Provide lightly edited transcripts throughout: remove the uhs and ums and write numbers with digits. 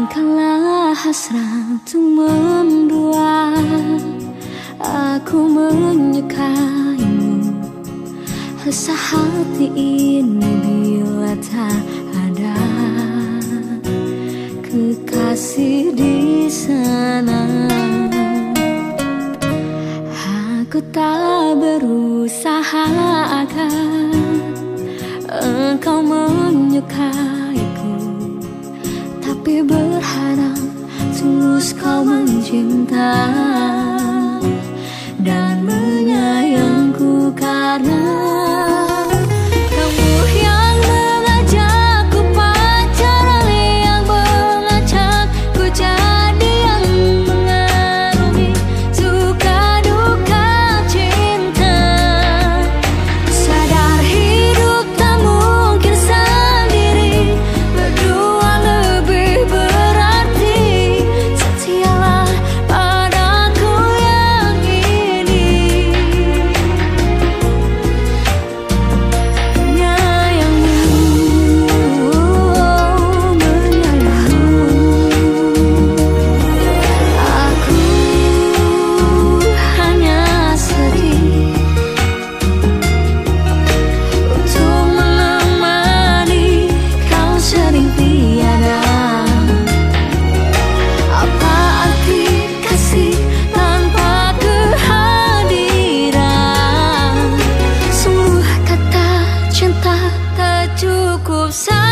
Kala hasrat mendua, aku menyukaimu. Resah hati ini bila tak ada kekasih di sana. Aku tak berusaha agar engkau menyukaiku, tapi berharap tulus kau mencinta dan menyayangku karena kamu yang mengajakku pacaran, yang mengajakku jadi yang mengarungi suka duka cinta. Sadar hidup tak mungkin sendiri, berdua lebih berarti. Setialah padaku yang ini, cukup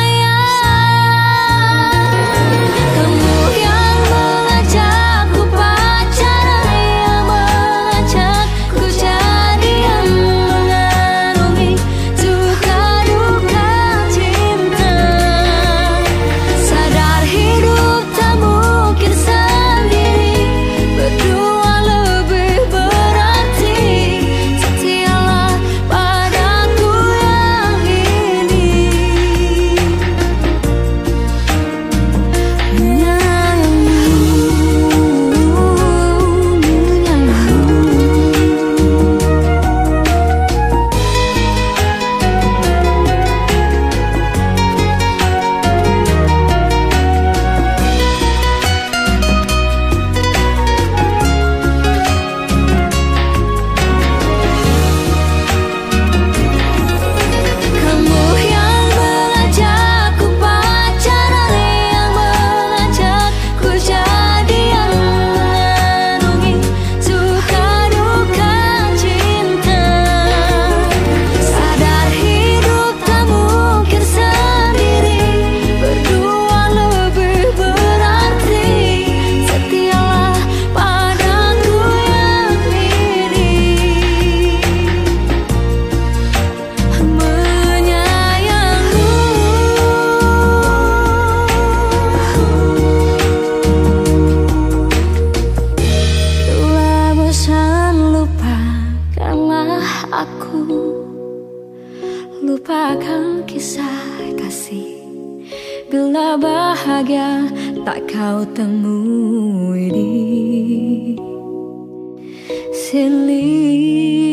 sayang. Kamu yang mengajakku pacaran, yang mengajakku jadi yang mengarungi suka duka cinta. Sadar hidup tak mungkin sendiri, berdua lebih berarti. Setialah padaku yang ini. Aku lupakan kisah kasih, bila bahagia tak kau temui di sini.